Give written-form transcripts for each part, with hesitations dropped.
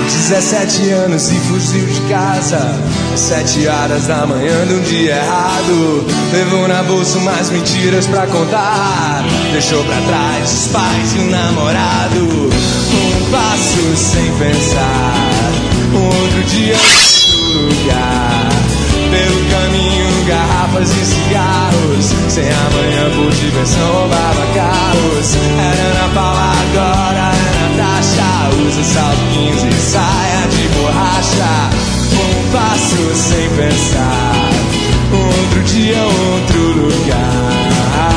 17 anos e fugiu de casa às 7 horas da manhã de um dia errado. Levou na bolsa umas mentiras pra contar. Deixou pra trás os pais e o namorado. Um passo sem pensar, um outro dia, outro lugar. Pelo caminho, garrafas e cigarros. Sem amanhã, por diversão, roubava carros. Era Ana Paula, agora é Natasha. Usa salto 15 e saia de borracha. Um passo sem pensar, outro dia, outro lugar.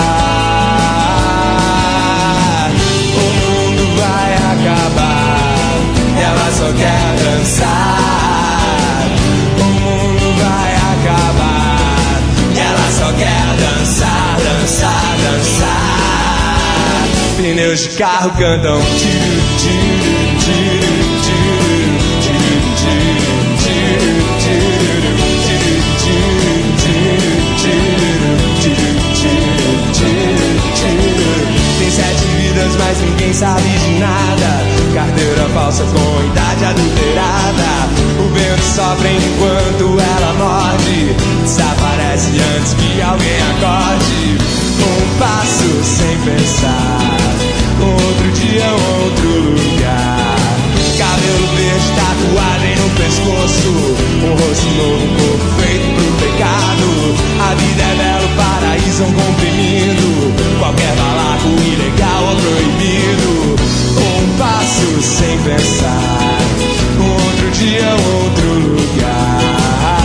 O mundo vai acabar, ela só quer dançar. O mundo vai acabar, ela só quer dançar, dançar, dançar. Pneus de carro cantam tiro, tiro, tiro, tiro, tiro, tiro, tiro, tiro, tiro, tiro, tiro. Tem 7 vidas, mas ninguém sabe de nada. Carteira falsa com idade adulterada. O vento sopra enquanto ela morde. Desaparece antes que alguém acorde. Um passo sem pensar, outro dia, outro lugar. Cabelo verde, tatuagem no pescoço. Um rosto novo, um corpo feito pro pecado. A vida é belo, paraíso é um comprimido. Qualquer balaco, ilegal ou proibido. Um passo sem pensar, outro dia, outro lugar.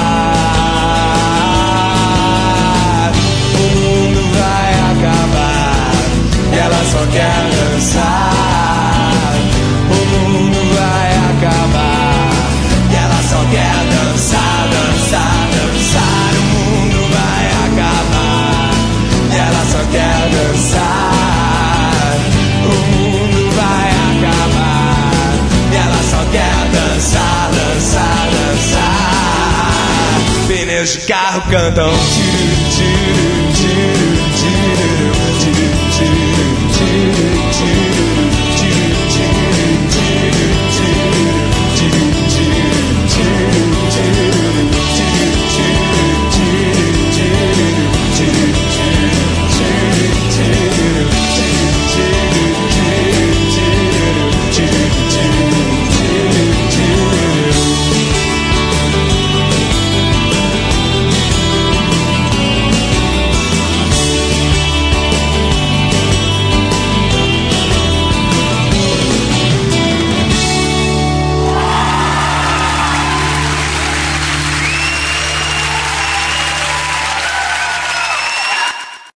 O mundo vai acabar, ela só quer dançar. O mundo vai acabar, ela só quer dançar, dançar, dançar. O mundo vai acabar, ela só quer dançar. O mundo vai acabar, ela só quer dançar, dançar, dançar. Pneus de carro cantam tiro, tiro.